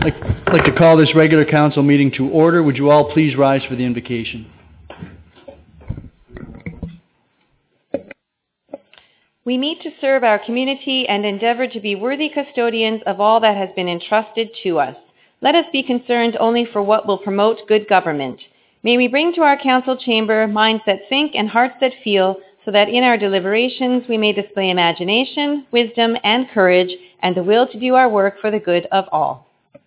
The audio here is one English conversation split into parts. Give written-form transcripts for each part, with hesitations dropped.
I'd like to call this regular council meeting to order. Would you all please rise for the invocation? We meet to serve our community and endeavor to be worthy custodians of all that has been entrusted to us. Let us be concerned only for what will promote good government. May we bring to our council chamber minds that think and hearts that feel, so that in our deliberations we may display imagination, wisdom, and courage, and the will to do our work for the good of all.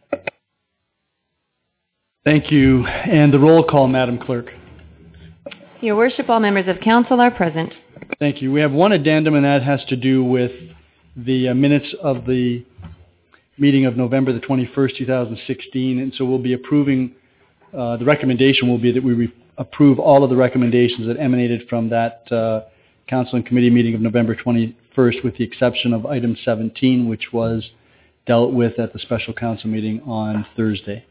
Thank you. And the roll call, Madam Clerk. Your Worship, all members of council are present. Thank you. We have one addendum, and that has to do with the minutes of the meeting of November the 21st, 2016. And so we'll be approving, the recommendation will be that we approve all of the recommendations that emanated from that council and committee meeting of November 21st, with the exception of item 17, which was dealt with at the special council meeting on Thursday.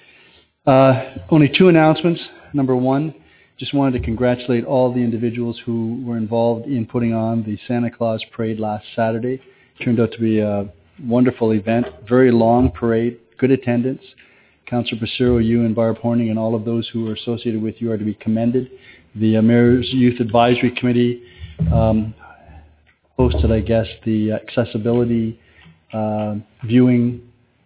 Only two announcements. Number one, just wanted to congratulate all the individuals who were involved in putting on the Santa Claus parade last Saturday. It turned out to be a wonderful event, very long parade, good attendance. Councillor Basiro, you and Barb Horning and all of those who are associated with you are to be commended. The Mayor's Youth Advisory Committee hosted, I guess, the accessibility viewing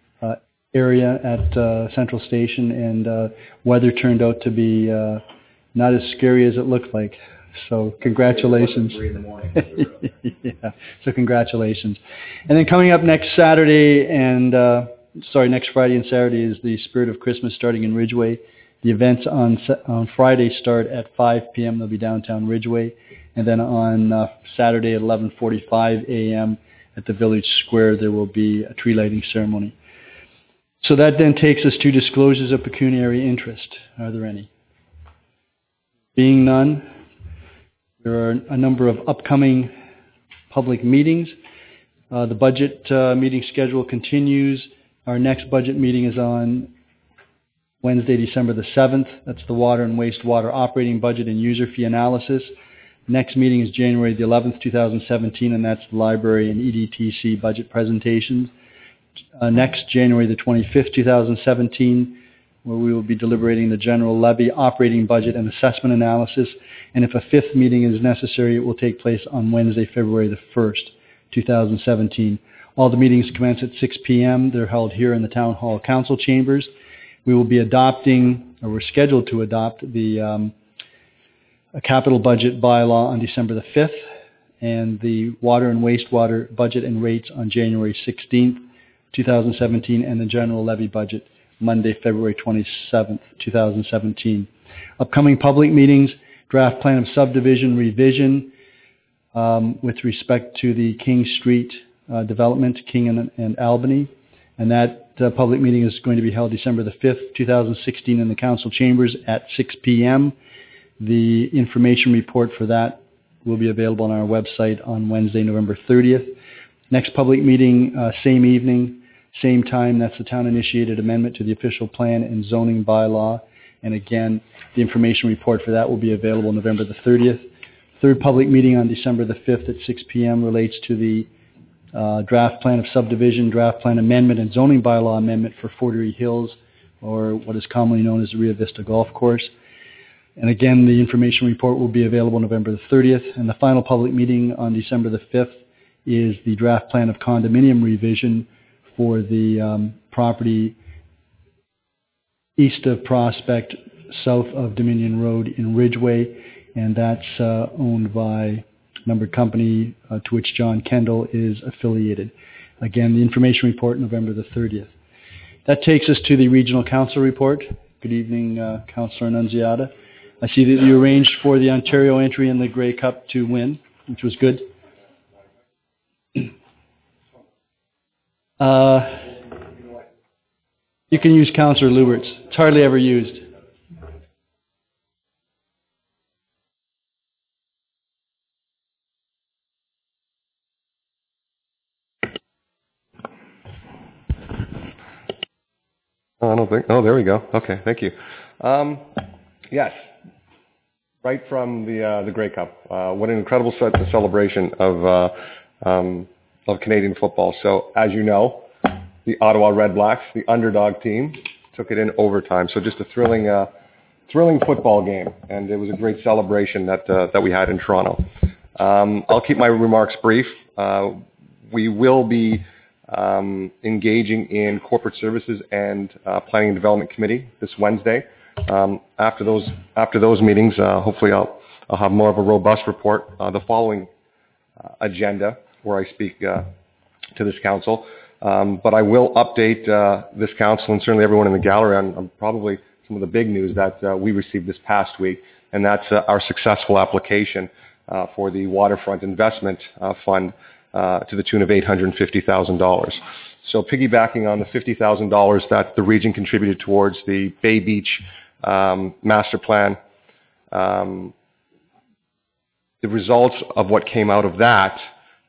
area at Central Station, and weather turned out to be not as scary as it looked like. So congratulations. Yeah, so congratulations. And then coming up next Saturday and next Friday and Saturday is the Spirit of Christmas starting in Ridgeway. The events on Friday start at 5 p.m. They'll be downtown Ridgeway. And then on Saturday at 11:45 a.m. at the Village Square, there will be a tree lighting ceremony. So that then takes us to disclosures of pecuniary interest. Are there any? Being none, there are a number of upcoming public meetings. The budget meeting schedule continues. Our next budget meeting is on Wednesday, December the 7th. That's the water and wastewater operating budget and user fee analysis. Next meeting is January the 11th, 2017, and that's the library and EDTC budget presentations. Next, January the 25th, 2017, where we will be deliberating the general levy operating budget and assessment analysis. And if a fifth meeting is necessary, it will take place on Wednesday, February the 1st, 2017. All the meetings commence at 6 p.m. They're held here in the Town Hall Council Chambers. We will be adopting, or we're scheduled to adopt, the a capital budget bylaw on December the 5th, and the water and wastewater budget and rates on January 16th, 2017, and the general levy budget Monday, February 27th, 2017. Upcoming public meetings, draft plan of subdivision revision with respect to the King Street development, King and Albany. And that public meeting is going to be held December the 5th, 2016 in the council chambers at 6 p.m. The information report for that will be available on our website on Wednesday, November 30th. Next public meeting, same evening, same time. That's the town-initiated amendment to the official plan and zoning bylaw. And again, the information report for that will be available November the 30th. Third public meeting on December the 5th at 6 p.m. relates to the draft plan of subdivision, draft plan amendment, and zoning bylaw amendment for Fortery Hills, or what is commonly known as the Rio Vista Golf Course. And again, the information report will be available November the 30th. And the final public meeting on December the 5th is the draft plan of condominium revision for the property east of Prospect, south of Dominion Road in Ridgeway. And that's owned by a numbered company to which John Kendall is affiliated. Again, the information report November the 30th. That takes us to the Regional Council report. Good evening, Councillor Annunziata. I see that you arranged for the Ontario entry in the Grey Cup to win, which was good. You can use Councillor Lubert's. It's hardly ever used. I don't think. Oh, there we go. Okay, thank you. Yes, right from the Grey Cup. What an incredible celebration of Canadian football. So, as you know, the Ottawa Red Blacks, the underdog team, took it in overtime. So just a thrilling football game, and it was a great celebration that we had in Toronto. I'll keep my remarks brief. We will be engaging in corporate services and planning and development committee this Wednesday. After those meetings, hopefully I'll have more of a robust report. The following agenda where I speak to this council, but I will update this council and certainly everyone in the gallery on probably some of the big news that we received this past week, and that's our successful application for the Waterfront Investment Fund to the tune of $850,000. So piggybacking on the $50,000 that the region contributed towards the Bay Beach master plan, the results of what came out of that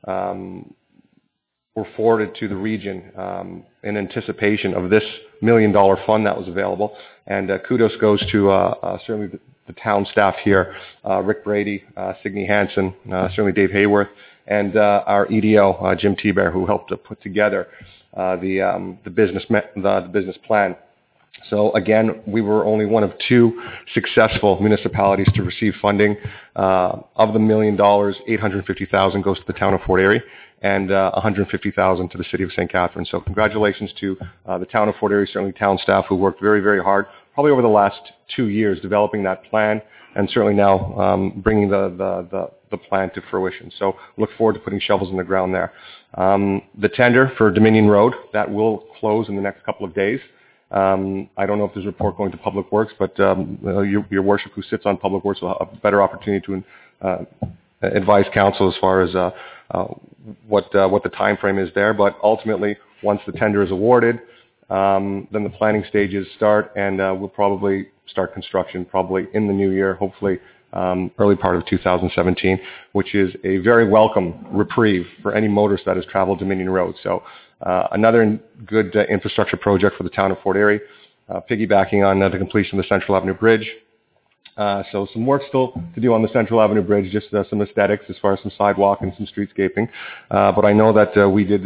were forwarded to the region in anticipation of this $1 million fund that was available. And kudos goes to certainly the town staff here, Rick Brady, Signe Hansen, certainly Dave Hayworth, and our EDO, Jim T-Bear, who helped to put together the business plan. So again, we were only one of 2 successful municipalities to receive funding. Of the $1 million, $850,000 goes to the town of Fort Erie, and $150,000 to the city of St. Catharines. So congratulations to the town of Fort Erie, certainly town staff who worked very, very hard, probably over the last 2 years, developing that plan, and certainly now bringing the plan to fruition. So look forward to putting shovels in the ground there. The tender for Dominion Road, that will close in the next couple of days. I don't know if there's a report going to Public Works, but your worship who sits on Public Works will have a better opportunity to advise council as far as what the time frame is there. But ultimately, once the tender is awarded, then the planning stages start, and we'll probably start construction probably in the new year, hopefully early part of 2017, which is a very welcome reprieve for any motorist that has traveled Dominion Road. So another good infrastructure project for the town of Fort Erie, piggybacking on the completion of the Central Avenue Bridge. So some work still to do on the Central Avenue Bridge, just some aesthetics as far as some sidewalk and some streetscaping. But I know that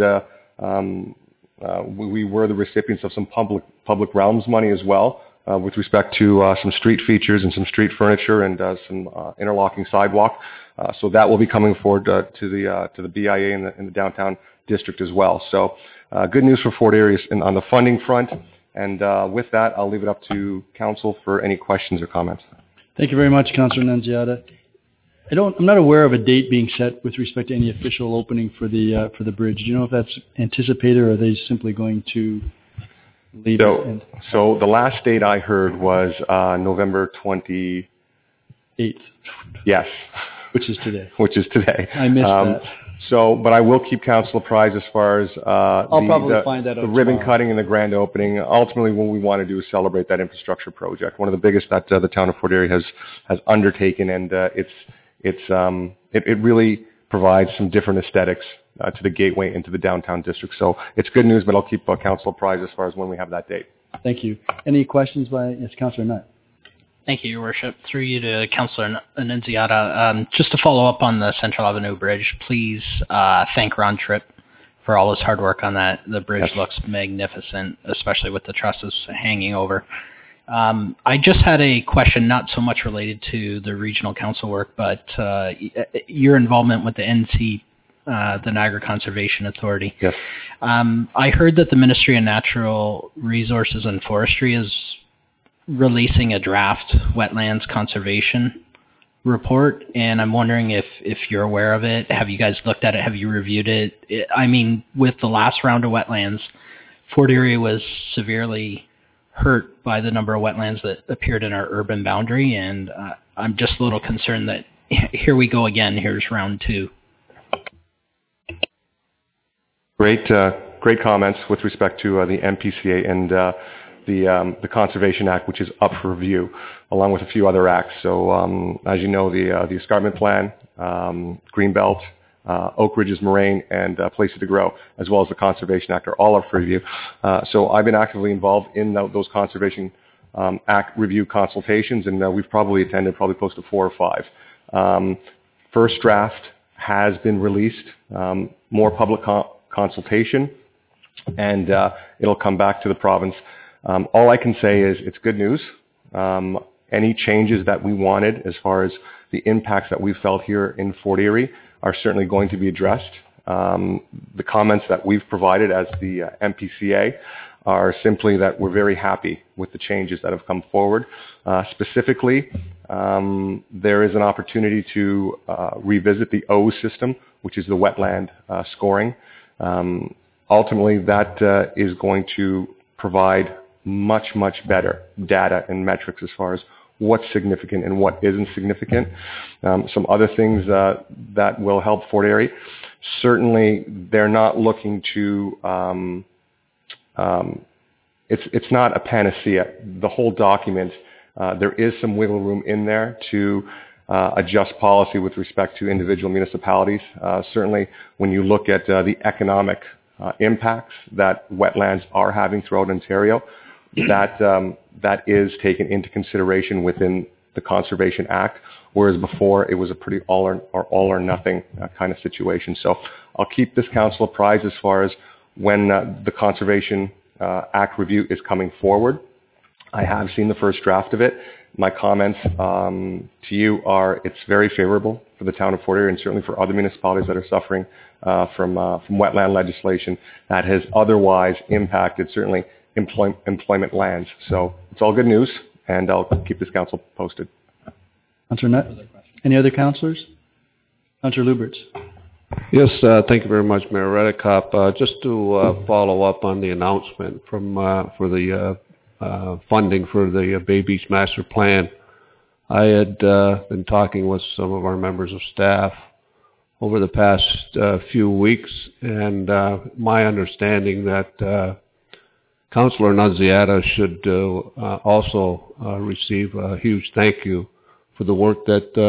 we were the recipients of some public realms money as well, with respect to some street features and some street furniture and some interlocking sidewalk. So that will be coming forward to the BIA in the downtown district as well. So good news for Fort Erie on the funding front. And with that, I'll leave it up to council for any questions or comments. Thank you very much, Councillor Nunziata. I'm not aware of a date being set with respect to any official opening for the bridge. Do you know if that's anticipated, or are they simply going to leave it? So the last date I heard was November 28th. Yes. Which is today. Which is today. I missed that. So, but I will keep council apprised as far as I'll probably find that out the ribbon tomorrow. cutting and the grand opening. Ultimately, what we want to do is celebrate that infrastructure project, one of the biggest that the town of Fort Erie has undertaken, and it really provides some different aesthetics to the gateway into the downtown district. So it's good news, but I'll keep council apprised as far as when we have that date. Thank you. Any questions by Councillor Nutt? Thank you, Your Worship. Through you to Councillor Nunziata. Just to follow up on the Central Avenue Bridge, please thank Ron Tripp for all his hard work on that. The bridge looks magnificent, especially with the trusses hanging over. I just had a question, not so much related to the regional council work, but your involvement with the NC, the Niagara Conservation Authority. Yes. I heard that the Ministry of Natural Resources and Forestry is releasing a draft wetlands conservation report, and I'm wondering if you're aware of it. Have you guys looked at it? Have you reviewed it? I mean, with the last round of wetlands, Fort Erie was severely hurt by the number of wetlands that appeared in our urban boundary, and I'm just a little concerned that here we go again. Here's round 2. Great comments with respect to the MPCA and the Conservation Act, which is up for review, along with a few other acts. So, as you know, the Escarpment Plan, Greenbelt, Oak Ridges Moraine, and Places to Grow, as well as the Conservation Act, are all up for review. So I've been actively involved in those Conservation Act review consultations, and we've probably attended close to 4 or 5. First draft has been released, more public consultation and it'll come back to the province. All I can say is it's good news. Any changes that we wanted as far as the impacts that we felt here in Fort Erie are certainly going to be addressed. The comments that we've provided as the MPCA are simply that we're very happy with the changes that have come forward. Specifically, there is an opportunity to revisit the OWS system, which is the wetland scoring. Ultimately, that is going to provide much, much better data and metrics as far as what's significant and what isn't significant. Some other things that will help Fort Erie. Certainly, they're not looking to, it's not a panacea. The whole document, there is some wiggle room in there to adjust policy with respect to individual municipalities. Certainly, when you look at the economic impacts that wetlands are having throughout Ontario, that is taken into consideration within the Conservation Act, whereas before it was a pretty all or nothing kind of situation. So I'll keep this council apprised as far as when the Conservation Act review is coming forward. I have seen the first draft of it. My comments to you are it's very favorable for the town of Fort Erie and certainly for other municipalities that are suffering from wetland legislation that has otherwise impacted certainly employment lands. So it's all good news, and I'll keep this council posted. Councillor Nutt? Any other councillors? Councillor Lubberts? Yes, thank you very much, Mayor Redekop. Just to follow up on the announcement from for the funding for the Bay Beach Master Plan, I had been talking with some of our members of staff over the past few weeks, and my understanding that Councillor Nunziata should also receive a huge thank you for the work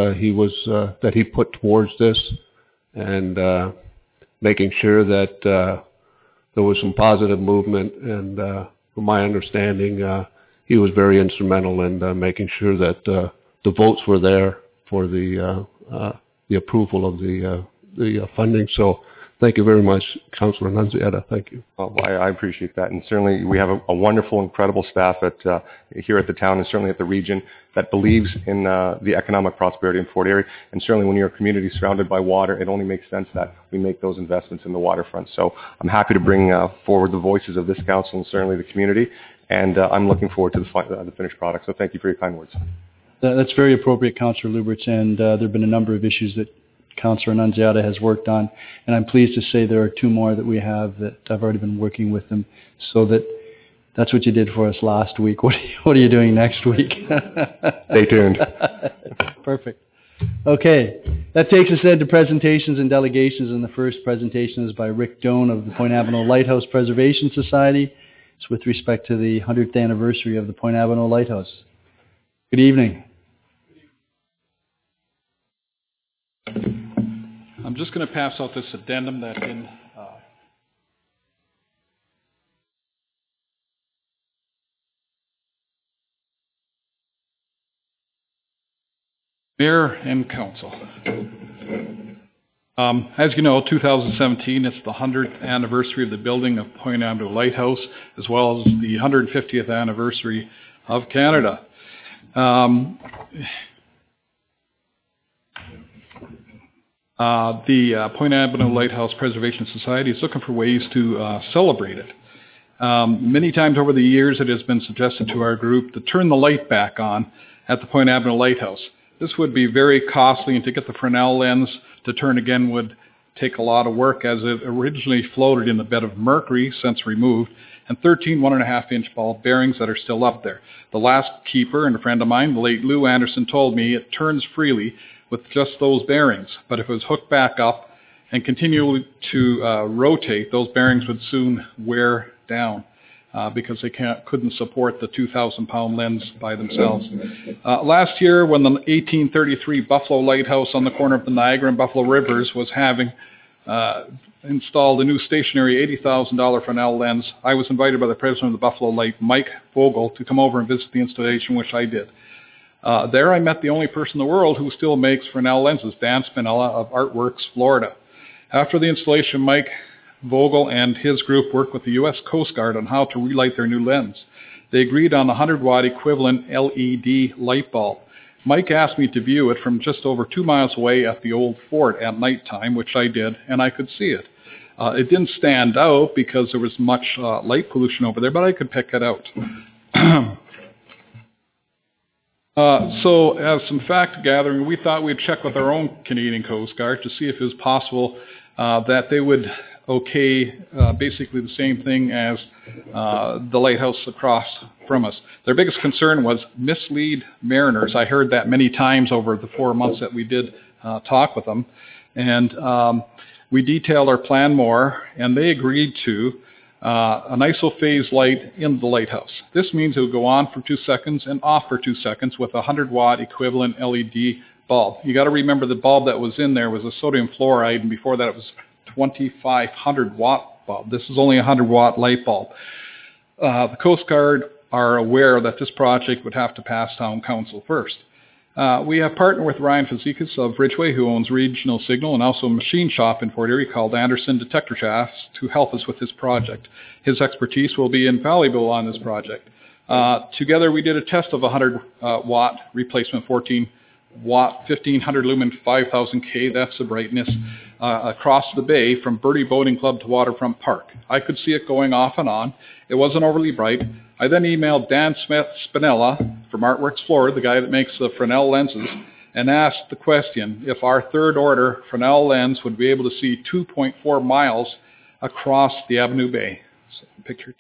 that he put towards this, and making sure that there was some positive movement. And from my understanding, he was very instrumental in making sure that the votes were there for the approval of the funding. So thank you very much, Councillor Nunziata. Thank you. Well, I appreciate that. And certainly we have a wonderful, incredible staff here at the town and certainly at the region that believes in the economic prosperity in Fort Erie. And certainly when you're a community surrounded by water, it only makes sense that we make those investments in the waterfront. So I'm happy to bring forward the voices of this council and certainly the community. And I'm looking forward to the finished product. So thank you for your kind words. That's very appropriate, Councillor Lubberts. And there have been a number of issues that Councillor Nunziata has worked on, and I'm pleased to say there are two more that we have that I've already been working with them, so that's what you did for us last week. What are you doing next week? Stay tuned. Perfect. Okay, that takes us then to presentations and delegations, and the first presentation is by Rick Doan of the Point Avenel Lighthouse Preservation Society. It's with respect to the 100th anniversary of the Point Avenel Lighthouse. Good evening. I'm just going to pass out this addendum that in Mayor and Council. As you know, 2017, it's the 100th anniversary of the building of Point Avenel Lighthouse, as well as the 150th anniversary of Canada. The Point Avenel Lighthouse Preservation Society is looking for ways to celebrate it. Many times over the years, it has been suggested to our group to turn the light back on at the Point Avenel Lighthouse. This would be very costly, and to get the Fresnel lens to turn again would take a lot of work, as it originally floated in the bed of mercury, since removed, and 13 1.5-inch ball bearings that are still up there. The last keeper and a friend of mine, the late Lou Anderson, told me it turns freely with just those bearings, but if it was hooked back up and continued to rotate, those bearings would soon wear down because they couldn't support the 2,000-pound lens by themselves. Last year, when the 1833 Buffalo Lighthouse on the corner of the Niagara and Buffalo Rivers was having installed a new stationary $80,000 Fresnel lens, I was invited by the president of the Buffalo Light, Mike Vogel, to come over and visit the installation, which I did. There I met the only person in the world who still makes Fresnel lenses, Dan Spinella of Artworks, Florida. After the installation, Mike Vogel and his group worked with the U.S. Coast Guard on how to relight their new lens. They agreed on a 100-watt equivalent LED light bulb. Mike asked me to view it from just over 2 miles away at the old fort at nighttime, which I did, and I could see it. It didn't stand out because there was much light pollution over there, but I could pick it out. So as some fact gathering, we thought we'd check with our own Canadian Coast Guard to see if it was possible that they would okay basically the same thing as the lighthouse across from us. Their biggest concern was mislead mariners. I heard that many times over the 4 months that we did talk with them. And we detailed our plan more, and they agreed to an isophase light in the lighthouse. This means it would go on for 2 seconds and off for 2 seconds with a 100-watt equivalent LED bulb. You got to remember the bulb that was in there was a sodium fluoride, and before that it was 2,500-watt bulb. This is only a 100-watt light bulb. The Coast Guard are aware that this project would have to pass Town Council first. We have partnered with Ryan Fazekas of Ridgeway, who owns Regional Signal, and also a machine shop in Fort Erie called Anderson Detector Shafts, to help us with this project. His expertise will be invaluable on this project. Together we did a test of a 100-watt replacement 14-watt, 1,500 lumen, 5,000 K, that's the brightness, across the bay from Birdie Boating Club to Waterfront Park. I could see it going off and on. It wasn't overly bright. I then emailed Dan Spinella from Artworks Florida, the guy that makes the Fresnel lenses, and asked the question if our third order Fresnel lens would be able to see 2.4 miles across the Avenue Bay. So, picture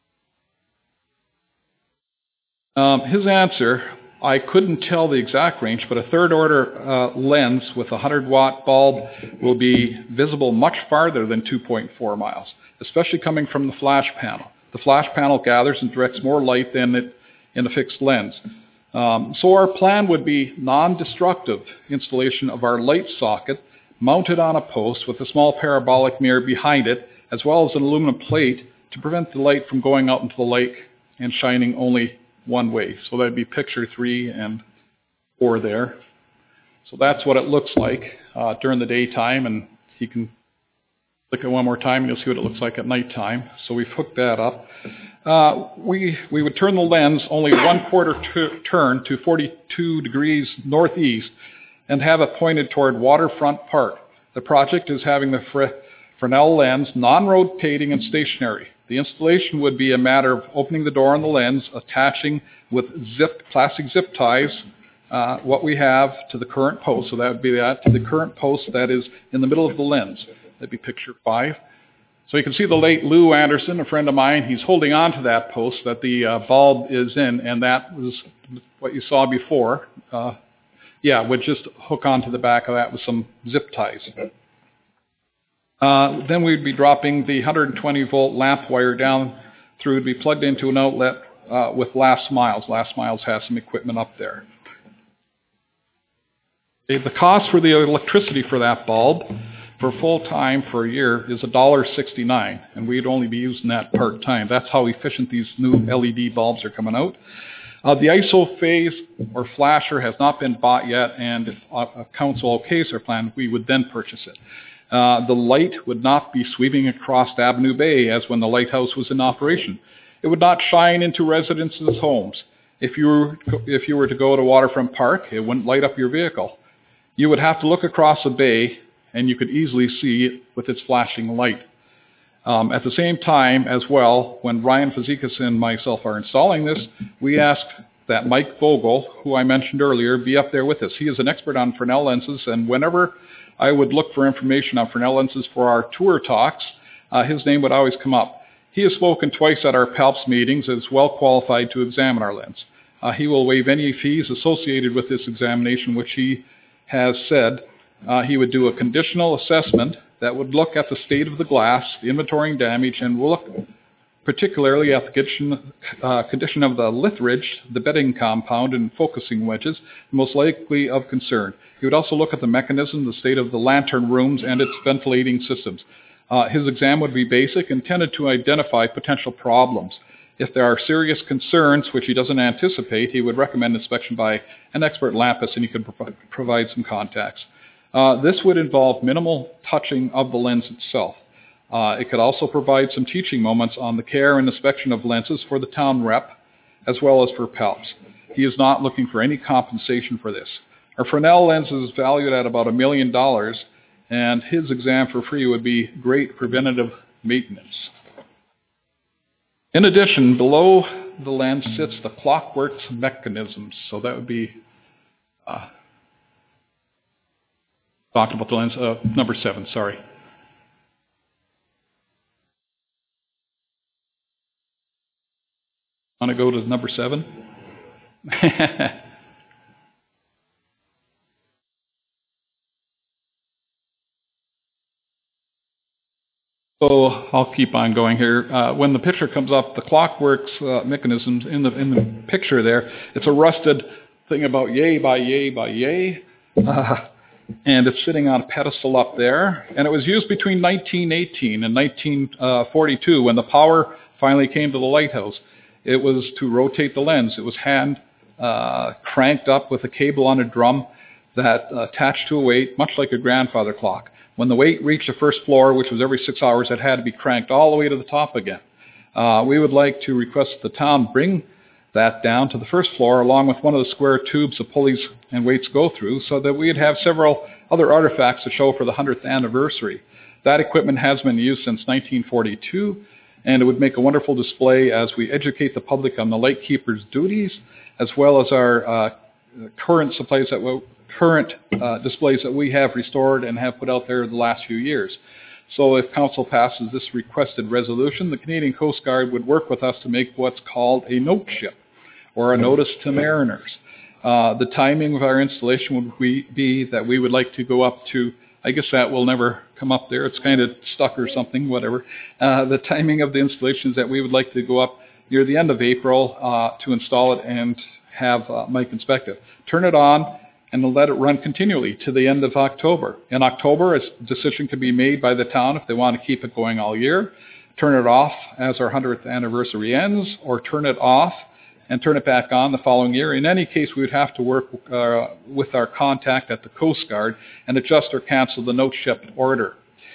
2. His answer, I couldn't tell the exact range, but a third order lens with a 100-watt bulb will be visible much farther than 2.4 miles, especially coming from the flash panel. The flash panel gathers and directs more light than it in a fixed lens. So our plan would be non-destructive installation of our light socket mounted on a post with a small parabolic mirror behind it, as well as an aluminum plate to prevent the light from going out into the lake and shining only one way. So that'd be picture 3 and 4 there. So that's what it looks like during the daytime, and you can look at one more time and you'll see what it looks like at nighttime. So we've hooked that up. We would turn the lens only 1/4 turn to 42 degrees northeast and have it pointed toward Waterfront Park. The project is having the Fresnel lens non-rotating and stationary. The installation would be a matter of opening the door on the lens, attaching with plastic zip ties what we have to the current post. So that would be that to the current post that is in the middle of the lens. That'd be picture 5. So you can see the late Lou Anderson, a friend of mine. He's holding on to that post that the bulb is in, and that was what you saw before. Would just hook onto the back of that with some zip ties. Then we'd be dropping the 120-volt lamp wire down through to be plugged into an outlet with Last Miles. Last Miles has some equipment up there. The cost for the electricity for that bulb for full time for a year is $1.69, and we'd only be using that part time. That's how efficient these new LED bulbs are coming out. The isophase or flasher has not been bought yet, and if council okays our plan, we would then purchase it. The light would not be sweeping across Avenue Bay as when the lighthouse was in operation. It would not shine into residents' homes. If you were to go to Waterfront Park, it wouldn't light up your vehicle. You would have to look across the bay, and you could easily see it with its flashing light. At the same time as well, when Ryan Fazekas and myself are installing this, we ask that Mike Vogel, who I mentioned earlier, be up there with us. He is an expert on Fresnel lenses, and whenever I would look for information on Fresnel lenses for our tour talks, his name would always come up. He has spoken twice at our PALPS meetings and is well qualified to examine our lens. He will waive any fees associated with this examination, which he has said he would do a conditional assessment that would look at the state of the glass, the inventorying damage, and will look particularly at the condition of the lithridge, the bedding compound, and focusing wedges, most likely of concern. He would also look at the mechanism, the state of the lantern rooms, and its ventilating systems. His exam would be basic, intended to identify potential problems. If there are serious concerns, which he doesn't anticipate, he would recommend inspection by an expert lampist, and he could provide some contacts. This would involve minimal touching of the lens itself. It could also provide some teaching moments on the care and inspection of lenses for the town rep, as well as for PELPS. He is not looking for any compensation for this. Our Fresnel lens is valued at about $1 million, and his exam for free would be great preventative maintenance. In addition, below the lens sits the Clockworks mechanisms. So that would be, talked about the lens, number 7, sorry. Want to go to number 7? So I'll keep on going here. When the picture comes up, the Clockworks mechanisms in the picture there, it's a rusted thing about yay by yay by yay, and it's sitting on a pedestal up there. And it was used between 1918 and 1942 when the power finally came to the lighthouse. It was to rotate the lens. It was hand cranked up with a cable on a drum that attached to a weight, much like a grandfather clock. When the weight reached the first floor, which was every 6 hours, it had to be cranked all the way to the top again. We would like to request the town bring that down to the first floor along with one of the square tubes the pulleys and weights go through so that we'd have several other artifacts to show for the 100th anniversary. That equipment has been used since 1942, and it would make a wonderful display as we educate the public on the lightkeeper's duties, as well as our current displays that we have restored and have put out there the last few years. So if council passes this requested resolution, the Canadian Coast Guard would work with us to make what's called a note ship, or a notice to mariners. The timing of our installation would be that we would like to go up to, I guess that will never come up there, it's kind of stuck or something, whatever. The timing of the installation is that we would like to go up near the end of April to install it and have Mike inspect it. Turn it on and let it run continually to the end of October. In October, a decision can be made by the town if they want to keep it going all year, turn it off as our 100th anniversary ends, or turn it off and turn it back on the following year. In any case, we would have to work with our contact at the Coast Guard and adjust or cancel the note ship order.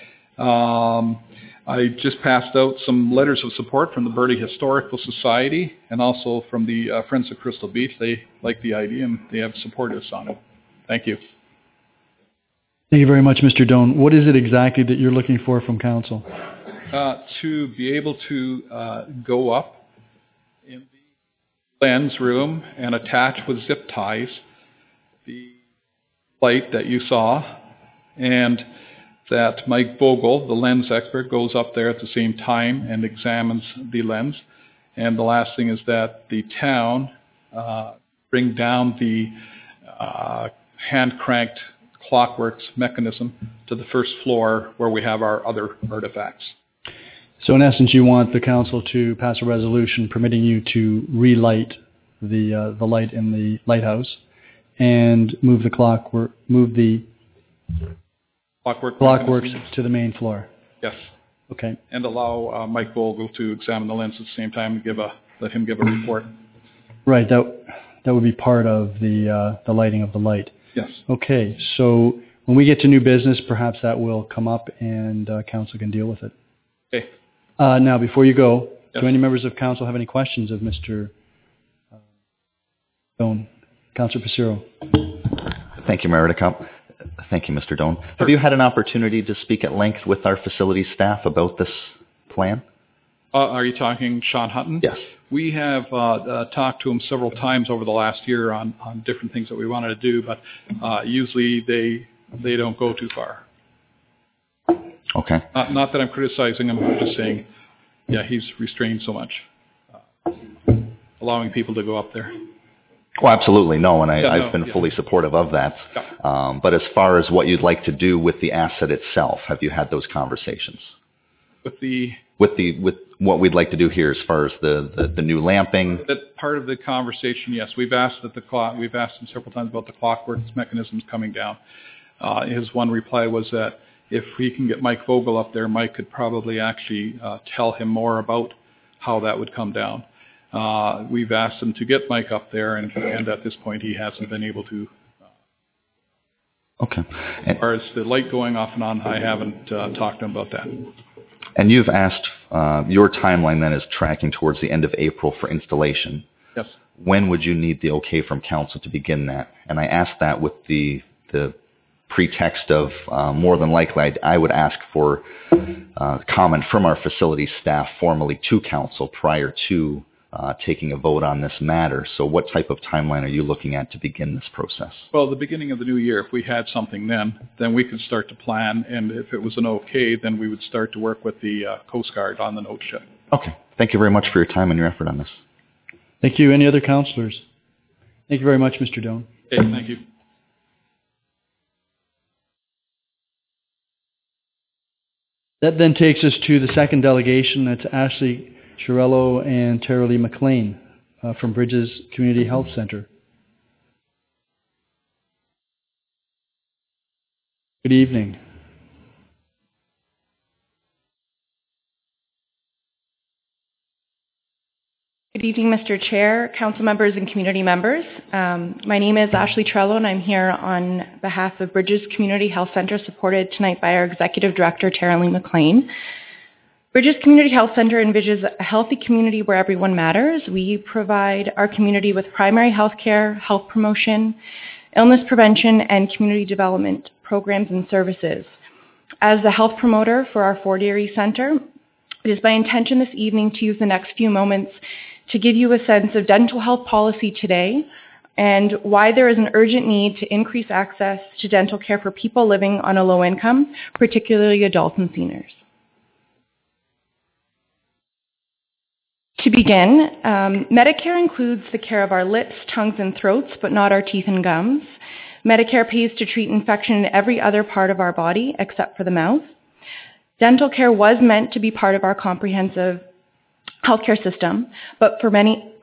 I just passed out some letters of support from the Burley Historical Society and also from the Friends of Crystal Beach. They like the idea and they have supported us on it. Thank you. Thank you very much, Mr. Doan. What is it exactly that you're looking for from council? To be able to go up in the lens room and attach with zip ties the light that you saw, and that Mike Vogel, the lens expert, goes up there at the same time and examines the lens. And the last thing is that the town bring down the hand-cranked Clockworks mechanism to the first floor where we have our other artifacts. So in essence, you want the council to pass a resolution permitting you to relight the light in the lighthouse and move the Clockworks to the main floor. Yes. Okay. And allow Mike Vogel to examine the lens at the same time and let him give a report. Right. That would be part of the lighting of the light. Yes. Okay. So when we get to new business, perhaps that will come up and council can deal with it. Okay. Now, before you go, yes. Do any members of council have any questions of Mr. Doan? Councillor Passero. Thank you, Meredith. Thank you, Mr. Doan. Have you had an opportunity to speak at length with our facilities staff about this plan? Are you talking Sean Hutton? Yes. We have talked to him several times over the last year on different things that we wanted to do, but usually they don't go too far. Okay. Not that I'm criticizing him, I'm just saying, yeah, he's restrained so much, allowing people to go up there. Oh, absolutely. No, and I've been fully supportive of that. Yeah. But as far as what you'd like to do with the asset itself, have you had those conversations? With what we'd like to do here as far as the new lamping? That part of the conversation, yes. We've asked him several times about the Clockworks mechanisms coming down. His one reply was that if we can get Mike Vogel up there, Mike could probably actually tell him more about how that would come down. We've asked him to get Mike up there, and at this point he hasn't been able to. Okay. As far as the light going off and on, I haven't talked to him about that. And you've asked, your timeline then is tracking towards the end of April for installation. Yes. When would you need the okay from council to begin that? And I asked that with the pretext of more than likely I would ask for comment from our facilities staff formally to council prior to taking a vote on this matter. So what type of timeline are you looking at to begin this process? Well, the beginning of the new year, if we had something then we could start to plan, and if it was an okay, then we would start to work with the Coast Guard on the note shed. Okay. Thank you very much for your time and your effort on this. Thank you. Any other councillors? Thank you very much, Mr. Doan. Okay, thank you. That then takes us to the second delegation. That's Ashley Chiarello and Tara Lee McLean from Bridges Community Health Centre. Good evening. Good evening, Mr. Chair, council members, and community members. My name is Ashley Chiarello, and I'm here on behalf of Bridges Community Health Centre, supported tonight by our Executive Director, Tara Lee McLean. Bridges Community Health Centre envisions a healthy community where everyone matters. We provide our community with primary health care, health promotion, illness prevention, and community development programs and services. As the health promoter for our Fort Erie Centre, it is my intention this evening to use the next few moments to give you a sense of dental health policy today and why there is an urgent need to increase access to dental care for people living on a low income, particularly adults and seniors. To begin, Medicare includes the care of our lips, tongues, and throats, but not our teeth and gums. Medicare pays to treat infection in every other part of our body except for the mouth. Dental care was meant to be part of our comprehensive healthcare system, but for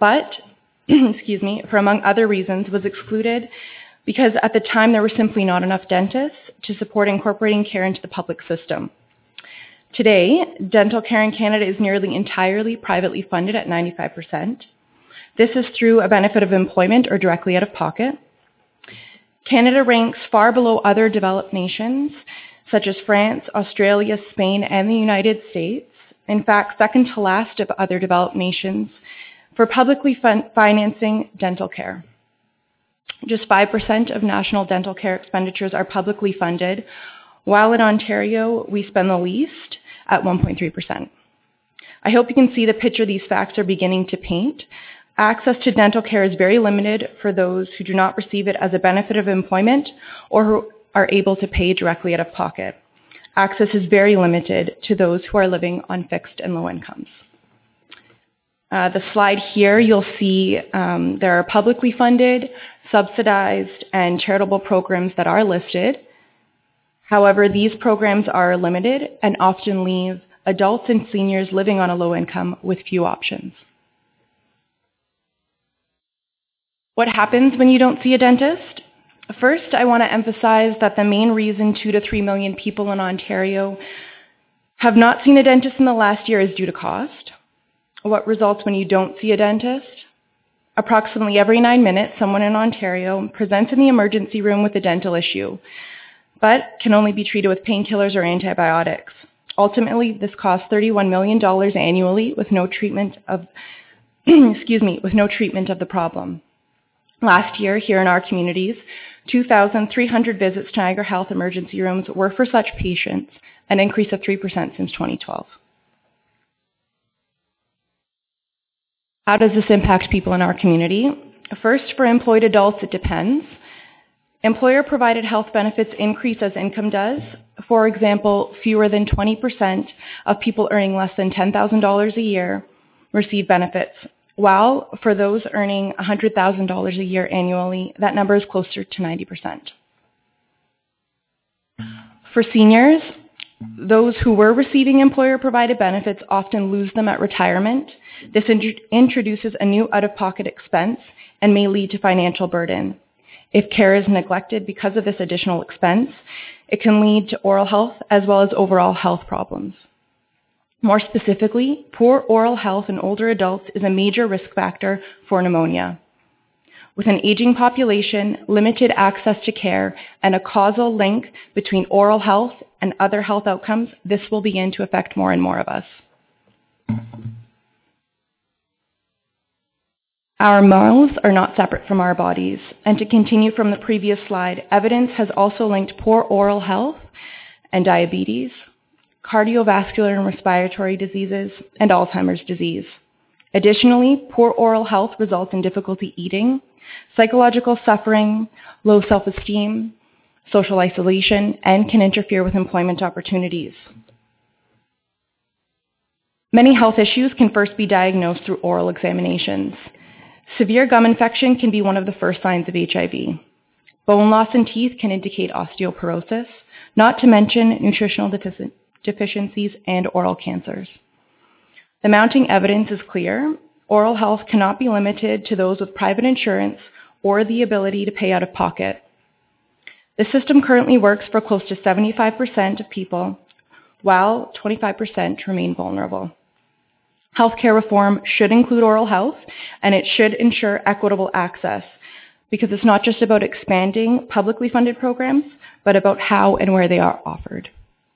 among other reasons, was excluded because at the time there were simply not enough dentists to support incorporating care into the public system. Today, dental care in Canada is nearly entirely privately funded at 95%. This is through a benefit of employment or directly out of pocket. Canada ranks far below other developed nations, such as France, Australia, Spain, and the United States. In fact, second to last of other developed nations for publicly financing dental care. Just 5% of national dental care expenditures are publicly funded, while in Ontario, we spend the least at 1.3%. I hope you can see the picture these facts are beginning to paint. Access to dental care is very limited for those who do not receive it as a benefit of employment or who are able to pay directly out of pocket. Access is very limited to those who are living on fixed and low incomes. The slide here, you'll see there are publicly funded, subsidized, and charitable programs that are listed. However, these programs are limited and often leave adults and seniors living on a low income with few options. What happens when you don't see a dentist? First, I want to emphasize that the main reason 2 to 3 million people in Ontario have not seen a dentist in the last year is due to cost. What results when you don't see a dentist? Approximately every 9 minutes, someone in Ontario presents in the emergency room with a dental issue, but can only be treated with painkillers or antibiotics. Ultimately, this costs $31 million annually with no treatment of, with no treatment of the problem. Last year, here in our communities, 2,300 visits to Niagara Health emergency rooms were for such patients, an increase of 3% since 2012. How does this impact people in our community? First, for employed adults, it depends. Employer-provided health benefits increase as income does. For example, fewer than 20% of people earning less than $10,000 a year receive benefits, while for those earning $100,000 a year annually, that number is closer to 90%. For seniors, those who were receiving employer-provided benefits often lose them at retirement. This introduces a new out-of-pocket expense and may lead to financial burden. If care is neglected because of this additional expense, it can lead to oral health as well as overall health problems. More specifically, poor oral health in older adults is a major risk factor for pneumonia. With an aging population, limited access to care, and a causal link between oral health and other health outcomes, this will begin to affect more and more of us. Our mouths are not separate from our bodies, and to continue from the previous slide, evidence has also linked poor oral health and diabetes, cardiovascular and respiratory diseases, and Alzheimer's disease. Additionally, poor oral health results in difficulty eating, psychological suffering, low self-esteem, social isolation, and can interfere with employment opportunities. Many health issues can first be diagnosed through oral examinations. Severe gum infection can be one of the first signs of HIV. Bone loss in teeth can indicate osteoporosis, not to mention nutritional deficiencies and oral cancers. The mounting evidence is clear. Oral health cannot be limited to those with private insurance or the ability to pay out of pocket. The system currently works for close to 75% of people, while 25% remain vulnerable. Healthcare reform should include oral health, and it should ensure equitable access, because it's not just about expanding publicly funded programs, but about how and where they are offered.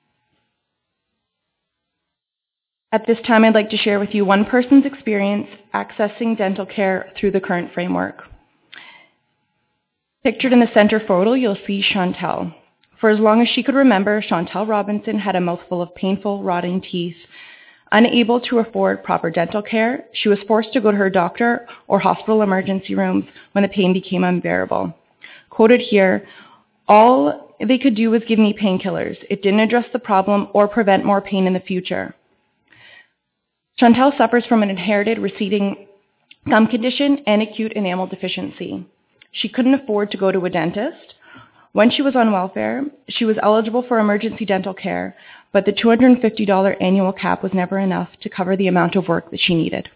At this time, I'd like to share with you one person's experience accessing dental care through the current framework. Pictured in the center photo, you'll see Chantel. For as long as she could remember, Chantel Robinson had a mouthful of painful, rotting teeth. Unable to afford proper dental care, she was forced to go to her doctor or hospital emergency rooms when the pain became unbearable. Quoted here, "All they could do was give me painkillers. It didn't address the problem or prevent more pain in the future." Chantel suffers from an inherited receding gum condition and acute enamel deficiency. She couldn't afford to go to a dentist. When she was on welfare, she was eligible for emergency dental care, but the $250 annual cap was never enough to cover the amount of work that she needed.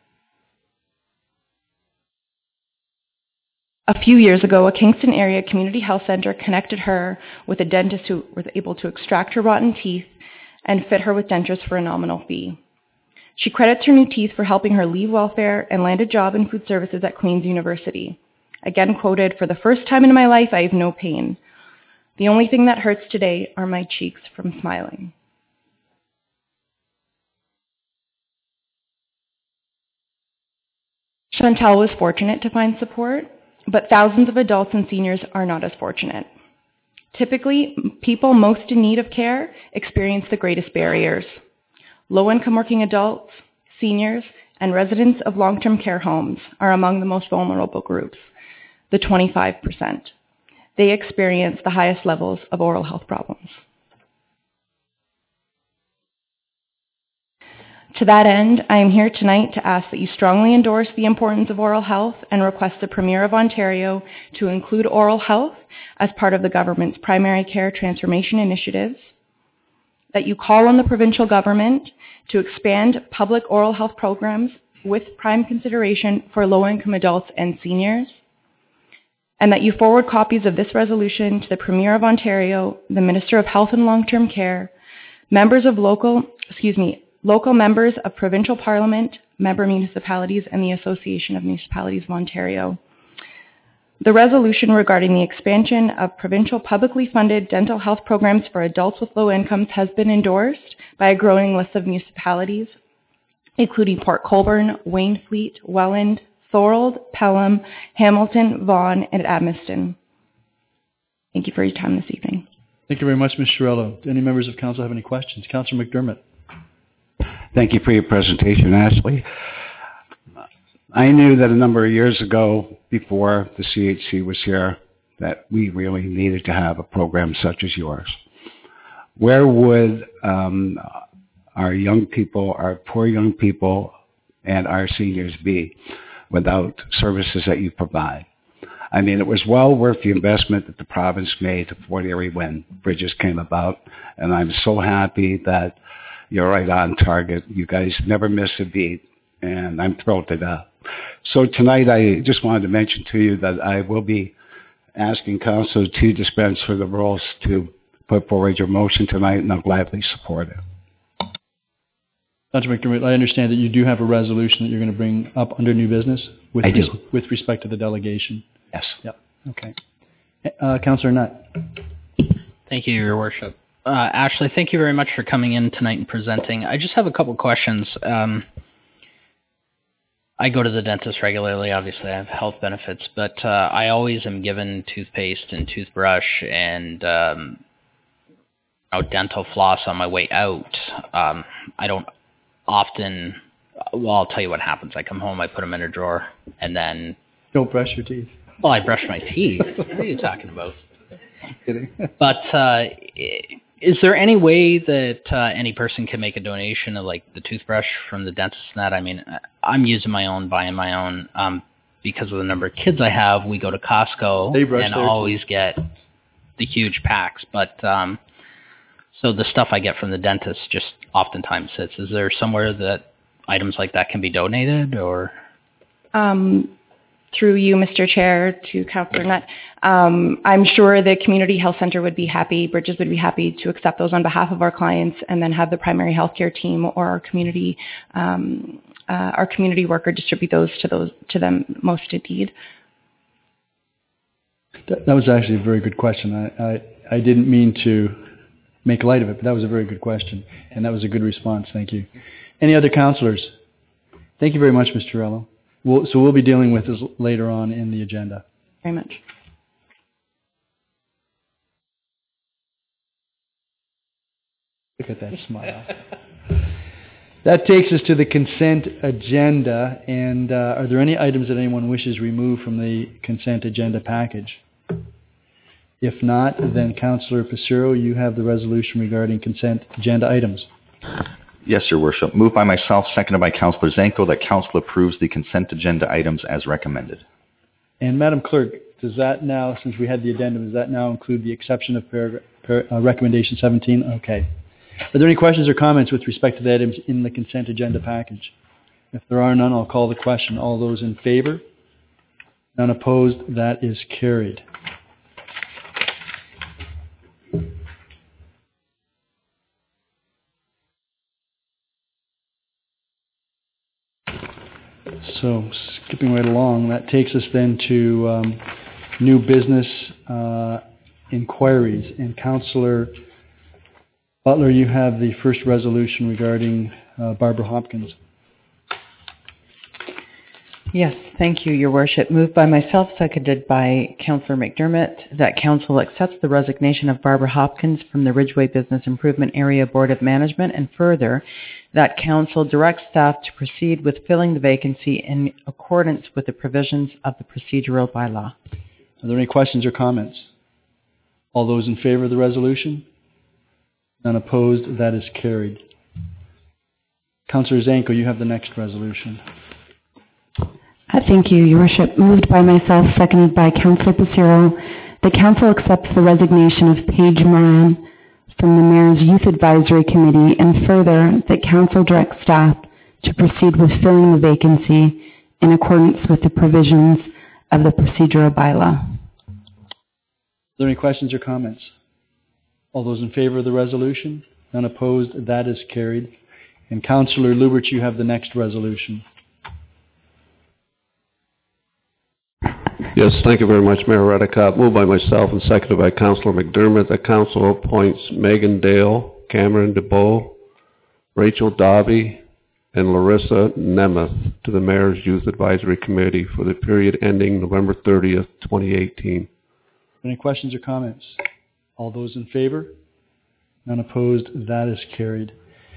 A few years ago, a Kingston area community health center connected her with a dentist who was able to extract her rotten teeth and fit her with dentures for a nominal fee. She credits her new teeth for helping her leave welfare and land a job in food services at Queen's University. Again quoted, "For the first time in my life, I have no pain. The only thing that hurts today are my cheeks from smiling." Chantel was fortunate to find support, but thousands of adults and seniors are not as fortunate. Typically, people most in need of care experience the greatest barriers. Low-income working adults, seniors, and residents of long-term care homes are among the most vulnerable groups, the 25%. They experience the highest levels of oral health problems. To that end, I am here tonight to ask that you strongly endorse the importance of oral health and request the Premier of Ontario to include oral health as part of the government's primary care transformation initiatives, that you call on the provincial government to expand public oral health programs with prime consideration for low-income adults and seniors, and that you forward copies of this resolution to the Premier of Ontario, the Minister of Health and Long-Term Care, local members of provincial parliament, member municipalities, and the Association of Municipalities of Ontario. The resolution regarding the expansion of provincial publicly funded dental health programs for adults with low incomes has been endorsed by a growing list of municipalities, including Port Colborne, Wainfleet, Welland, Thorold, Pelham, Hamilton, Vaughan, and Admiston. Thank you for your time this evening. Thank you very much, Ms. Chiarello. Do any members of council have any questions? Councillor McDermott. Thank you for your presentation, Ashley. I knew that a number of years ago, before the CHC was here, that we really needed to have a program such as yours. Where would our young people, our poor young people, and our seniors be without services that you provide? I mean, it was well worth the investment that the province made to Fort Erie when Bridges came about, and I'm so happy that you're right on target. You guys never miss a beat, and I'm thrilled to that. So tonight, I just wanted to mention to you that I will be asking council to dispense for the rules to put forward your motion tonight, and I'll gladly support it. Dr. McDermott, I understand that you do have a resolution that you're going to bring up under new business with, with respect to the delegation. Yes. Yep. Okay. Councillor Nutt. Thank you, Your Worship. Ashley, thank you very much for coming in tonight and presenting. I just have a couple questions. I go to the dentist regularly. Obviously, I have health benefits, but I always am given toothpaste and toothbrush and dental floss on my way out. I don't often. Well, I'll tell you what happens. I come home, I put them in a drawer, and then don't brush your teeth. Well, I brush my teeth. What are you talking about? I'm kidding. But is there any way that any person can make a donation of like the toothbrush from the dentist and that? I mean, I'm using my own, buying my own, because of the number of kids I have. We go to Costco and always get the huge packs. But so the stuff I get from the dentist just oftentimes sits. Is there somewhere that items like that can be donated, or? Through you, Mr. Chair, to Councillor Nutt, I'm sure the Community Health Centre would be happy, Bridges would be happy to accept those on behalf of our clients, and then have the primary healthcare team or our community worker distribute those to them most in need. That was actually a very good question. I didn't mean to make light of it, but that was a very good question, and that was a good response. Thank you. Any other councillors? Thank you very much, Mr. Rello. So we'll be dealing with this later on in the agenda. Very much. Look at that smile. That takes us to the consent agenda. And are there any items that anyone wishes removed from the consent agenda package? If not, then Councillor Passero, you have the resolution regarding consent agenda items. Yes, Your Worship. Moved by myself, seconded by Councillor Zanko, that Council approves the consent agenda items as recommended. And Madam Clerk, does that now, since we had the addendum, does that now include the exception of recommendation 17? Okay. Are there any questions or comments with respect to the items in the consent agenda package? If there are none, I'll call the question. All those in favor? None opposed? That is carried. So, skipping right along, that takes us then to new business inquiries. And Councillor Butler, you have the first resolution regarding Barbara Hopkins. Yes, thank you, Your Worship. Moved by myself, seconded by Councillor McDermott, that Council accepts the resignation of Barbara Hopkins from the Ridgeway Business Improvement Area Board of Management, and further, that Council directs staff to proceed with filling the vacancy in accordance with the provisions of the procedural bylaw. Are there any questions or comments? All those in favor of the resolution? None opposed? That is carried. Councillor Zanko, you have the next resolution. Thank you, Your Worship. Moved by myself, seconded by Councillor Passero. The Council accepts the resignation of Paige Moran from the Mayor's Youth Advisory Committee, and further, that Council directs staff to proceed with filling the vacancy in accordance with the provisions of the procedural bylaw. Are there any questions or comments? All those in favor of the resolution? None opposed? That is carried. And Councillor Lubert, you have the next resolution. Yes, thank you very much, Mayor Redekop. Moved by myself and seconded by Councillor McDermott that Council appoints Megan Dale, Cameron DeBow, Rachel Dobby, and Larissa Nemeth to the Mayor's Youth Advisory Committee for the period ending November 30th, 2018. Any questions or comments? All those in favor? None opposed? That is carried.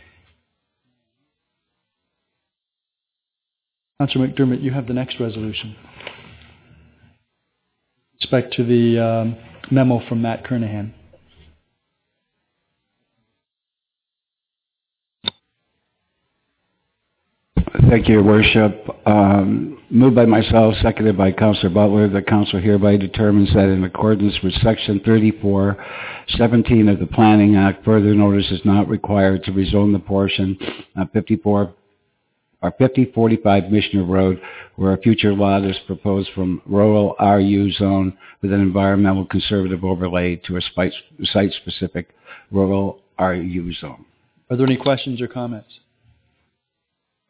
Councillor McDermott, you have the next resolution. With respect to the memo from Matt Kernahan. Thank you, Your Worship. Moved by myself, seconded by Councillor Butler, the Council hereby determines that in accordance with Section 34(17) of the Planning Act, further notice is not required to rezone the portion of 5045 Missioner Road, where a future lot is proposed from rural RU zone with an environmental conservative overlay to a site-specific rural RU zone. Are there any questions or comments?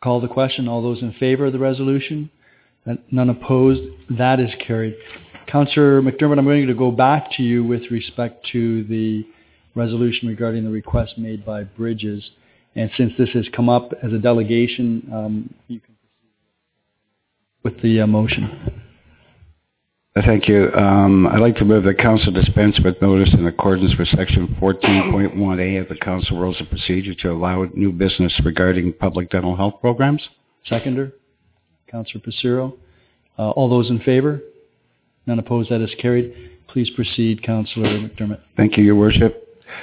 Call the question. All those in favor of the resolution? None opposed? That is carried. Councillor McDermott, I'm going to go back to you with respect to the resolution regarding the request made by Bridges. And since this has come up as a delegation, you can proceed with the motion. Thank you. I'd like to move that council dispense with notice in accordance with section 14.1A of the council rules of procedure to allow new business regarding public dental health programs. Seconder, Councillor Passero. All those in favor? None opposed? That is carried. Please proceed, Councillor McDermott. Thank you, Your Worship.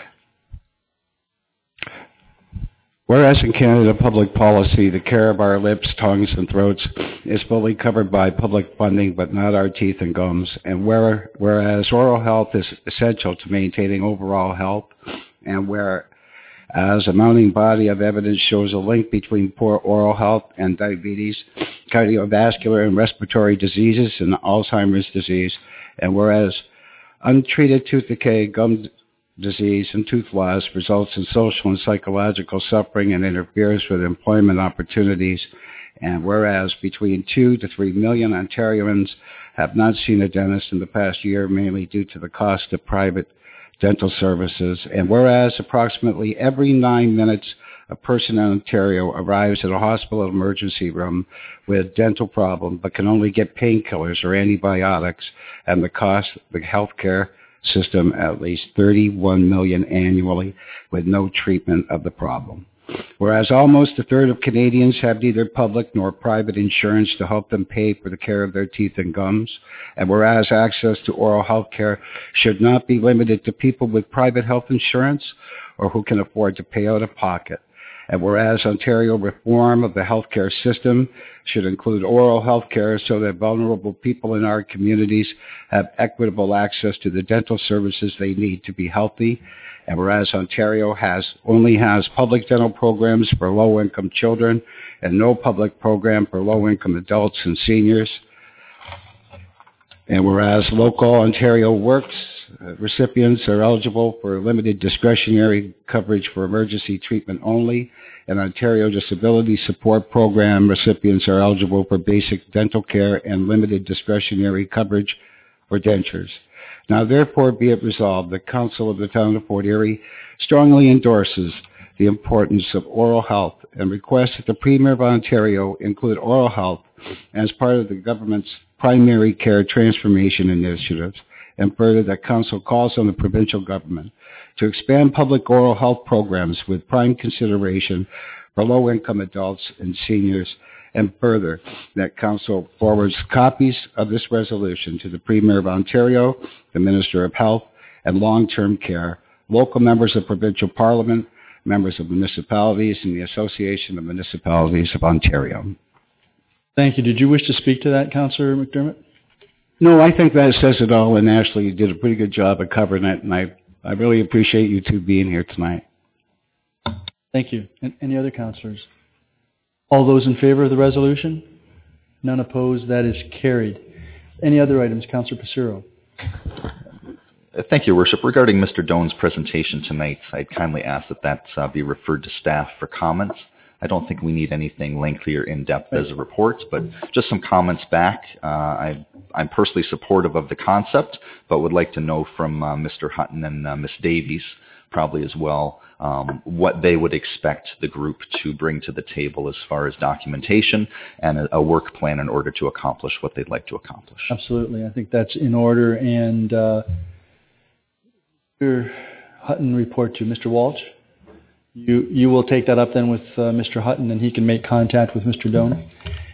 Whereas in Canada public policy, the care of our lips, tongues, and throats is fully covered by public funding, but not our teeth and gums. And whereas oral health is essential to maintaining overall health, and whereas a mounting body of evidence shows a link between poor oral health and diabetes, cardiovascular and respiratory diseases, and Alzheimer's disease, and whereas untreated tooth decay, gum disease, and tooth loss results in social and psychological suffering and interferes with employment opportunities, and whereas between 2 to 3 million Ontarians have not seen a dentist in the past year, mainly due to the cost of private dental services, and whereas approximately every 9 minutes a person in Ontario arrives at a hospital emergency room with a dental problem but can only get painkillers or antibiotics, and the cost of the healthcare system at least $31 million annually with no treatment of the problem. Whereas almost a third of Canadians have neither public nor private insurance to help them pay for the care of their teeth and gums, and whereas access to oral health care should not be limited to people with private health insurance or who can afford to pay out of pocket, and whereas Ontario reform of the healthcare system should include oral health care so that vulnerable people in our communities have equitable access to the dental services they need to be healthy, and whereas Ontario only has public dental programs for low-income children and no public program for low-income adults and seniors, and whereas local Ontario Works recipients are eligible for limited discretionary coverage for emergency treatment only, and Ontario Disability Support Program recipients are eligible for basic dental care and limited discretionary coverage for dentures. Now therefore be it resolved, the Council of the Town of Fort Erie strongly endorses the importance of oral health and requests that the Premier of Ontario include oral health as part of the government's primary care transformation initiatives, and further that Council calls on the provincial government to expand public oral health programs with prime consideration for low-income adults and seniors, and further that Council forwards copies of this resolution to the Premier of Ontario, the Minister of Health and Long-Term Care, local members of provincial parliament, members of municipalities, and the Association of Municipalities of Ontario. Thank you. Did you wish to speak to that, Councillor McDermott? No, I think that says it all, and Ashley, you did a pretty good job of covering it, and I really appreciate you two being here tonight. Thank you. Any other councillors? All those in favor of the resolution? None opposed? That is carried. Any other items? Councillor Passero. Thank you, Worship. Regarding Mr. Doan's presentation tonight, I'd kindly ask that be referred to staff for comments. I don't think we need anything lengthy or in-depth as a report, but just some comments back. I'm personally supportive of the concept, but would like to know from Mr. Hutton and Ms. Davies, probably as well, what they would expect the group to bring to the table as far as documentation and a work plan in order to accomplish what they'd like to accomplish. Absolutely. I think that's in order. And Mr. Hutton report to Mr. Walsh. You will take that up then with Mr. Hutton, and he can make contact with Mr. Doan.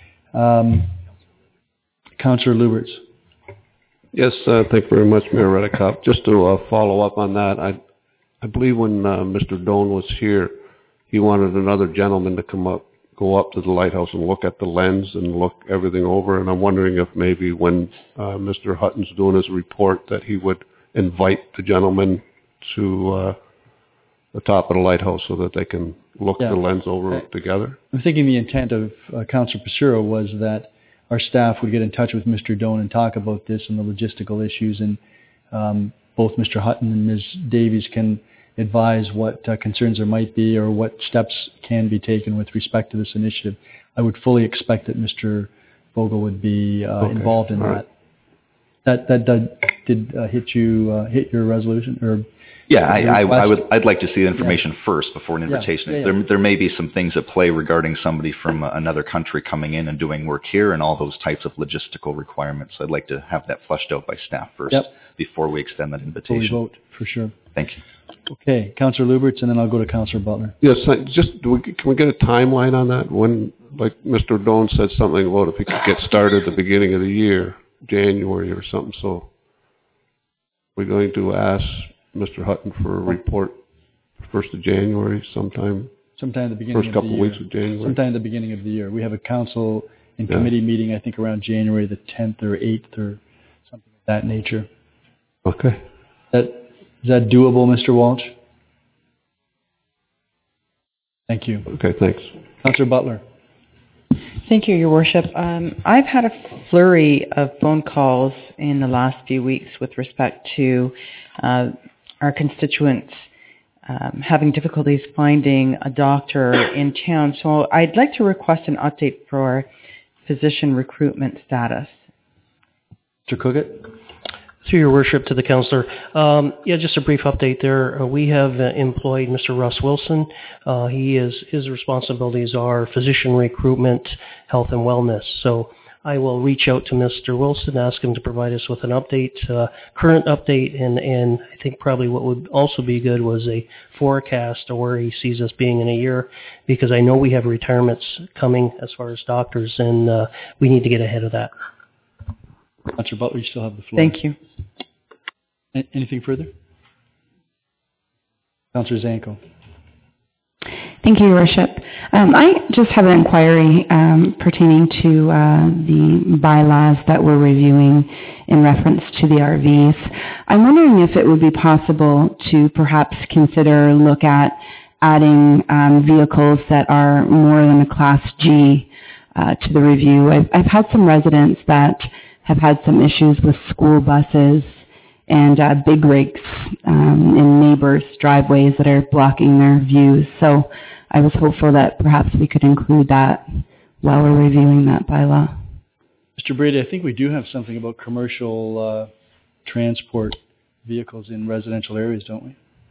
Councillor Luberts. Yes, thank you very much, Mayor Redekop. Just to follow up on that, I believe when Mr. Doan was here, he wanted another gentleman to go up to the lighthouse and look at the lens and look everything over. And I'm wondering if maybe when Mr. Hutton's doing his report that he would invite the gentleman to the top of the lighthouse so that they can look the lens over together. I'm thinking the intent of Councillor Passero was that our staff would get in touch with Mr. Doan and talk about this and the logistical issues, and both Mr. Hutton and Ms. Davies can advise what concerns there might be or what steps can be taken with respect to this initiative. I would fully expect that Mr. Vogel would be involved in that. That did hit your resolution or? Yeah, I'd like to see the information first before an invitation. There may be some things at play regarding somebody from another country coming in and doing work here and all those types of logistical requirements. I'd like to have that fleshed out by staff first before we extend that invitation. Fully vote, for sure. Thank you. Okay, Councillor Luberts, and then I'll go to Councillor Butler. Yes, can we get a timeline on that? When, like Mr. Doan said something about if he could get started at the beginning of the year, January or something, so we're going to ask Mr. Hutton for a report 1st of January sometime at the beginning first couple of weeks of January. Sometime at the beginning of the year. We have a council and committee meeting, I think, around January the 10th or 8th or something of that nature. Okay. Is that doable, Mr. Walsh? Thank you. Okay, thanks. Councillor Butler. Thank you, Your Worship. I've had a flurry of phone calls in the last few weeks with respect to our constituents having difficulties finding a doctor in town. So I'd like to request an update for physician recruitment status. Mr. Cookett? Through Your Worship to the Councillor. Just a brief update there. We have employed Mr. Russ Wilson. His responsibilities are physician recruitment, health and wellness. So I will reach out to Mr. Wilson, ask him to provide us with an update, current update, and I think probably what would also be good was a forecast of where he sees us being in a year, because I know we have retirements coming as far as doctors, and we need to get ahead of that. Councillor Butler, you still have the floor. Thank you. Anything further? Councillor Zanko. Thank you, Your Worship. I just have an inquiry pertaining to the bylaws that we're reviewing in reference to the RVs. I'm wondering if it would be possible to perhaps look at adding vehicles that are more than a Class G to the review. I've had some residents that have had some issues with school buses and big rigs in neighbors' driveways that are blocking their views. So I was hopeful that perhaps we could include that while we're reviewing that bylaw. Mr. Brady, I think we do have something about commercial transport vehicles in residential areas, don't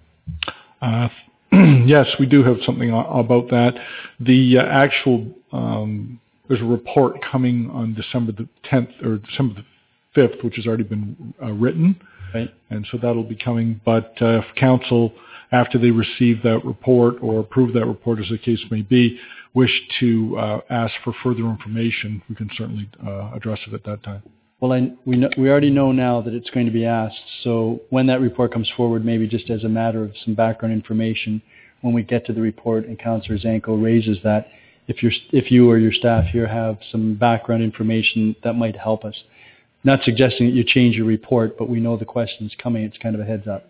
we? Yes, we do have something about that. The there's a report coming on December the 10th or December the 5th, which has already been written. Right. And so that'll be coming. But if Council, after they receive that report or approve that report, as the case may be, wish to ask for further information, we can certainly address it at that time. Well, we already know now that it's going to be asked. So when that report comes forward, maybe just as a matter of some background information, when we get to the report and Councillor Zanko raises that, if you or your staff here have some background information that might help us. Not suggesting that you change your report, but we know the question's coming. It's kind of a heads up.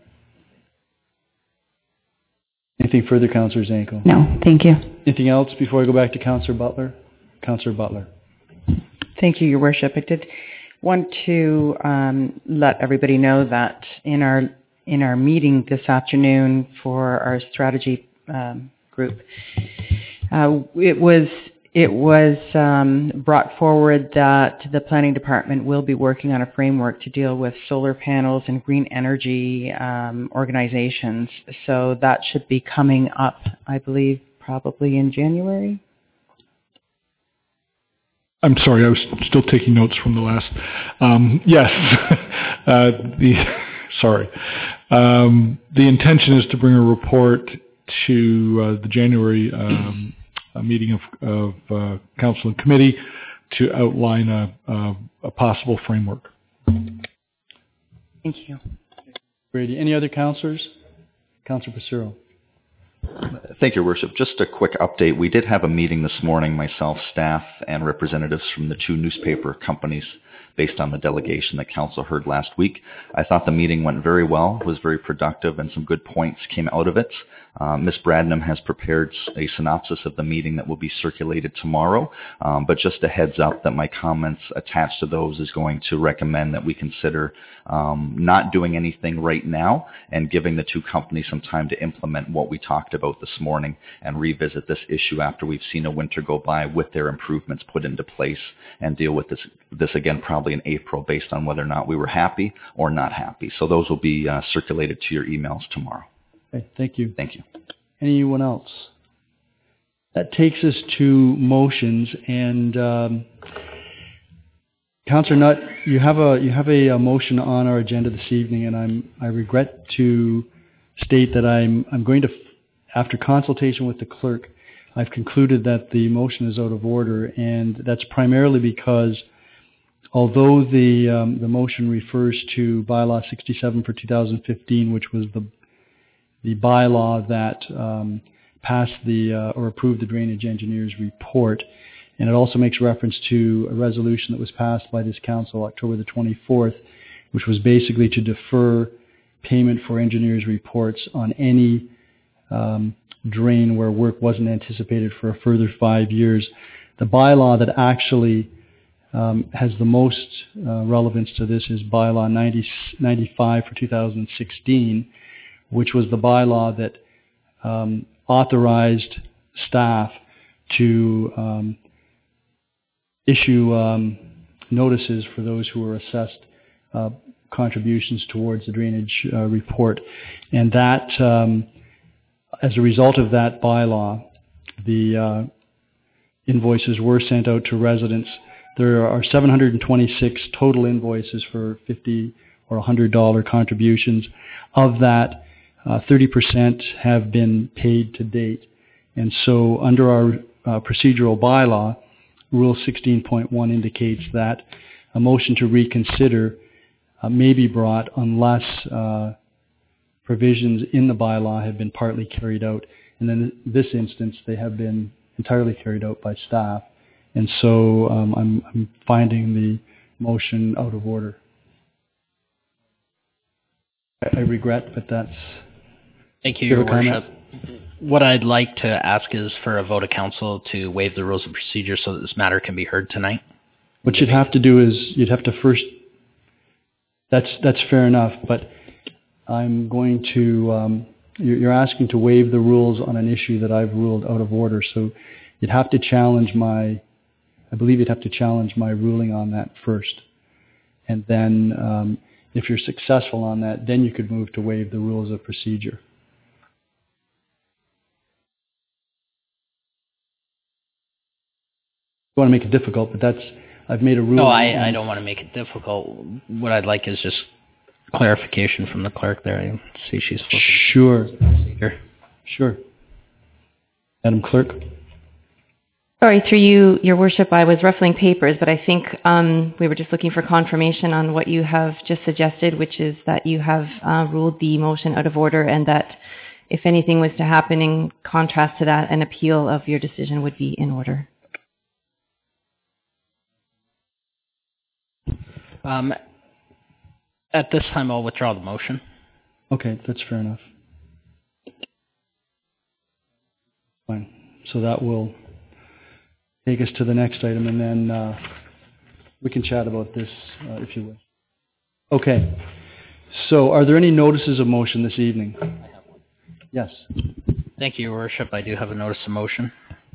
Anything further, Councillor Zanko? No, thank you. Anything else before I go back to Councillor Butler? Councillor Butler. Thank you, Your Worship. I did want to let everybody know that in our meeting this afternoon for our strategy group, it was brought forward that the planning department will be working on a framework to deal with solar panels and green energy organizations. So that should be coming up, I believe, probably in January. I'm sorry, I was still taking notes from the last. Yes, the intention is to bring a report to the January meeting of Council and Committee to outline a possible framework. Thank you. Brady, any other councillors? Councillor Passero. Thank you, Your Worship. Just a quick update. We did have a meeting this morning, myself, staff, and representatives from the two newspaper companies based on the delegation that Council heard last week. I thought the meeting went very well, was very productive, and some good points came out of it. Ms. Bradnam has prepared a synopsis of the meeting that will be circulated tomorrow, but just a heads up that my comments attached to those is going to recommend that we consider not doing anything right now and giving the two companies some time to implement what we talked about this morning and revisit this issue after we've seen a winter go by with their improvements put into place and deal with this again probably in April based on whether or not we were happy or not happy. So those will be circulated to your emails tomorrow. Okay, thank you. Thank you. Anyone else? That takes us to motions, and Councillor Nutt, you have a motion on our agenda this evening, and I regret to state that I'm going to, after consultation with the clerk, I've concluded that the motion is out of order, and that's primarily because although the motion refers to bylaw 67 for 2015, which was the bylaw that passed or approved the drainage engineer's report, and it also makes reference to a resolution that was passed by this council October the 24th, which was basically to defer payment for engineers' reports on any drain where work wasn't anticipated for a further 5 years. The bylaw that actually has the most relevance to this is bylaw 95 for 2016, which was the bylaw that authorized staff to issue notices for those who were assessed contributions towards the drainage report. And that, as a result of that bylaw, the invoices were sent out to residents. There are 726 total invoices for $50 or $100 contributions. Of that, 30% have been paid to date. And so under our procedural bylaw, Rule 16.1 indicates that a motion to reconsider may be brought unless provisions in the bylaw have been partly carried out. And then in this instance, they have been entirely carried out by staff. And so I'm finding the motion out of order. I regret, but that's... Thank you, Your Worship. What I'd like to ask is for a vote of council to waive the rules of procedure so that this matter can be heard tonight. What you'd have to do is you'd have to first... That's fair enough, but I'm going to... You're asking to waive the rules on an issue that I've ruled out of order, so you'd have to challenge my... I believe you'd have to challenge my ruling on that first. And then if you're successful on that, then you could move to waive the rules of procedure. I want to make it difficult, but I've made a rule. No, I don't want to make it difficult. What I'd like is just clarification from the clerk there. I see she's looking. Sure. Sure. Madam Clerk. Sorry, through you, Your Worship, I was ruffling papers, but I think we were just looking for confirmation on what you have just suggested, which is that you have ruled the motion out of order and that if anything was to happen in contrast to that, an appeal of your decision would be in order. At this time, I'll withdraw the motion. Okay, that's fair enough. Fine. So that will take us to the next item, and then we can chat about this if you wish. Okay. So are there any notices of motion this evening? I have one. Yes. Thank you, Your Worship. I do have a notice of motion.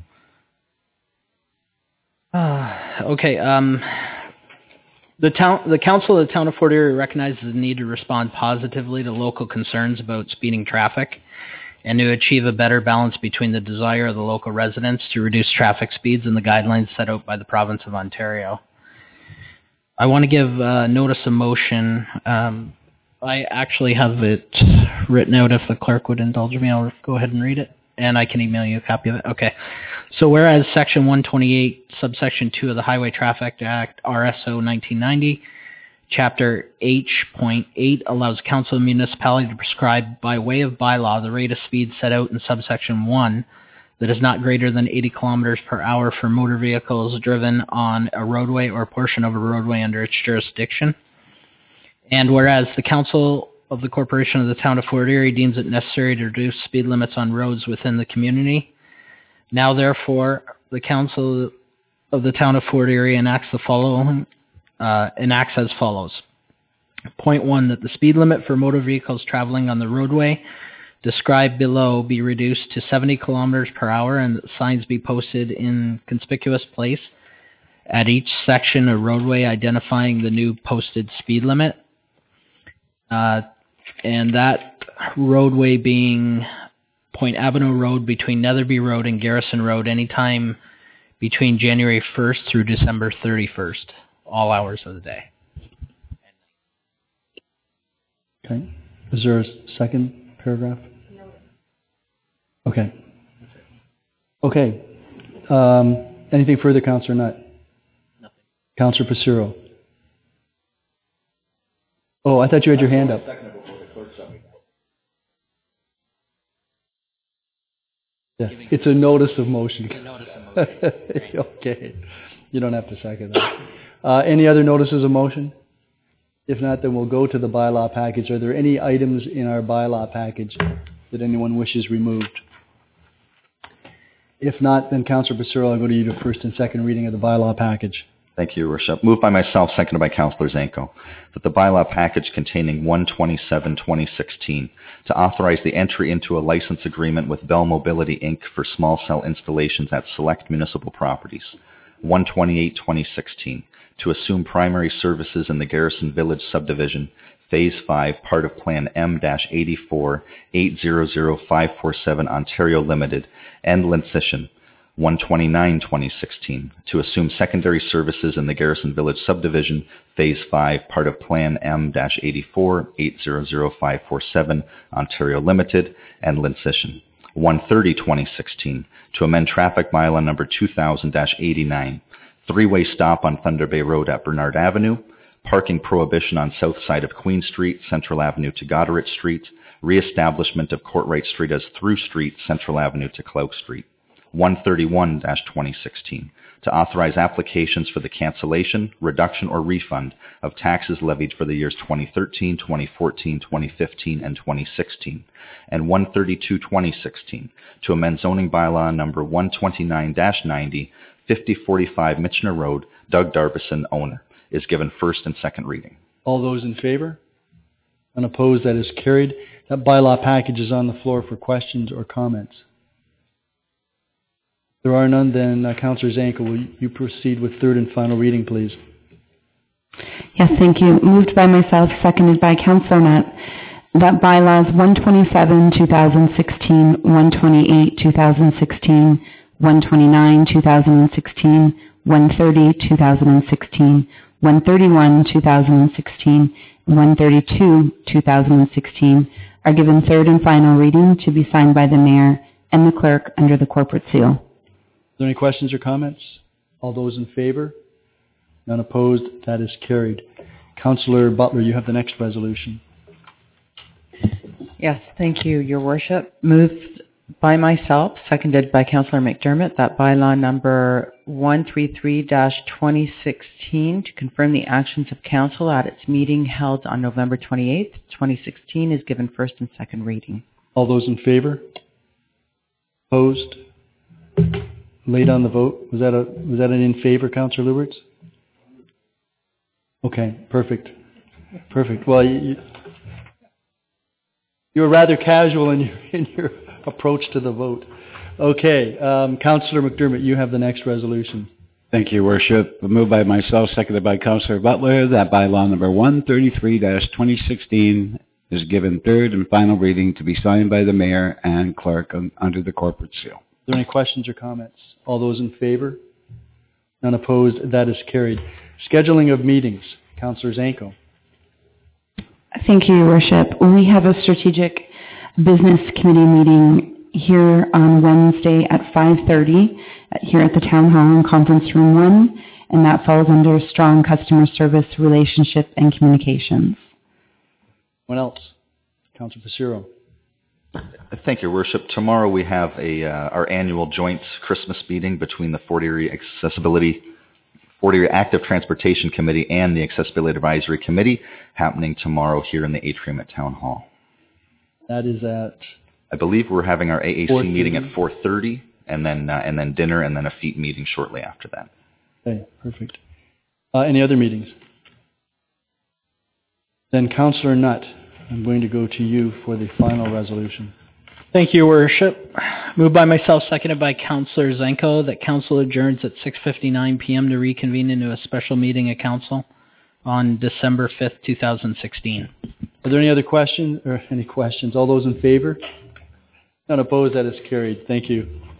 Okay. The Council of the Town of Fort Erie recognizes the need to respond positively to local concerns about speeding traffic and to achieve a better balance between the desire of the local residents to reduce traffic speeds and the guidelines set out by the Province of Ontario. I want to give notice of motion. I actually have it written out. If the clerk would indulge me, I'll go ahead and read it, and I can email you a copy of it. Okay. So whereas Section 128, subsection 2 of the Highway Traffic Act, RSO 1990, Chapter H.8 allows council and municipality to prescribe by way of bylaw the rate of speed set out in subsection 1 that is not greater than 80 kilometers per hour for motor vehicles driven on a roadway or portion of a roadway under its jurisdiction. And whereas the Council of the Corporation of the Town of Fort Erie deems it necessary to reduce speed limits on roads within the community. Now, therefore, the Council of the Town of Fort Erie enacts as follows. Point 1, that the speed limit for motor vehicles traveling on the roadway described below be reduced to 70 kilometers per hour and that signs be posted in conspicuous place at each section of roadway identifying the new posted speed limit. And that roadway being Point Avenue Road between Netherby Road and Garrison Road anytime between January 1st through December 31st, all hours of the day. Okay. Is there a second paragraph? No. Okay. Okay. Anything further, Councillor Nutt? Nothing. Councillor Passero? Oh, I thought you had your hand up. Yes, it's a notice of motion. Okay. You don't have to second that. Any other notices of motion? If not, then we'll go to the bylaw package. Are there any items in our bylaw package that anyone wishes removed? If not, then Councillor Passero, I'll go to you to first and second reading of the bylaw package. Thank you, Your Worship. Moved by myself, seconded by Councillor Zanko, that the bylaw package containing 127-2016 to authorize the entry into a license agreement with Bell Mobility, Inc. for small cell installations at select municipal properties. 128-2016 to assume primary services in the Garrison Village subdivision, Phase 5, part of Plan M-84 800547 Ontario Limited, and Lincition. 129-2016 to assume secondary services in the Garrison Village subdivision, Phase 5, part of Plan M-84 800547 Ontario Limited, and Lincition. 130-2016 to amend traffic bylaw number 2000-89, three-way stop on Thunder Bay Road at Bernard Avenue, parking prohibition on south side of Queen Street, Central Avenue to Goderich Street, reestablishment of Courtright Street as through street, Central Avenue to Clough Street. 131-2016 to authorize applications for the cancellation, reduction, or refund of taxes levied for the years 2013, 2014, 2015, and 2016. And 132-2016 to amend zoning bylaw number 129-90, 5045 Michener Road, Doug Darbison, owner, is given first and second reading. All those in favor? Unopposed, that is carried. That bylaw package is on the floor for questions or comments. If there are none, then Councillor Zanko, will you proceed with third and final reading, please? Yes, thank you. Moved by myself, seconded by Councillor Nutt, that bylaws 127-2016, 128-2016, 129-2016, 130-2016, 131-2016, and 132-2016 are given third and final reading to be signed by the Mayor and the Clerk under the corporate seal. Are there any questions or comments? All those in favor? None opposed? That is carried. Councillor Butler, you have the next resolution. Yes, thank you, Your Worship. Moved by myself, seconded by Councillor McDermott, that bylaw number 133-2016 to confirm the actions of Council at its meeting held on November 28th, 2016 is given first and second reading. All those in favor? Opposed? Laid on the vote. Was that an in favor, Councillor Luberts? Okay, perfect. Perfect. Well, you were rather casual in your approach to the vote. Okay, Councillor McDermott, you have the next resolution. Thank you, Worship. Moved by myself, seconded by Councillor Butler, that bylaw number 133-2016 is given third and final reading to be signed by the Mayor and Clerk under the corporate seal. Are there any questions or comments? All those in favor? None opposed? That is carried. Scheduling of meetings. Councillor Zanko. Thank you, Your Worship. We have a strategic business committee meeting here on Wednesday at 5:30 here at the Town Hall in Conference Room 1, and that falls under strong customer service, relationship, and communications. What else? Councillor Passero. Thank you, Your Worship. Tomorrow we have our annual joint Christmas meeting between the Fort Erie Accessibility Fort Erie Active Transportation Committee and the Accessibility Advisory Committee, happening tomorrow here in the atrium at Town Hall. That is at... I believe we're having our AAC 4:30? meeting at 4:30, and then dinner, and then a FEET meeting shortly after that. Okay, perfect. Any other meetings? Then Councillor Nutt, I'm going to go to you for the final resolution. Thank you, Your Worship. Moved by myself, seconded by Councillor Zenko, that Council adjourns at 6:59 p.m. to reconvene into a special meeting of Council on December 5th, 2016. Are there any other questions or any questions? All those in favor? None opposed, that is carried. Thank you.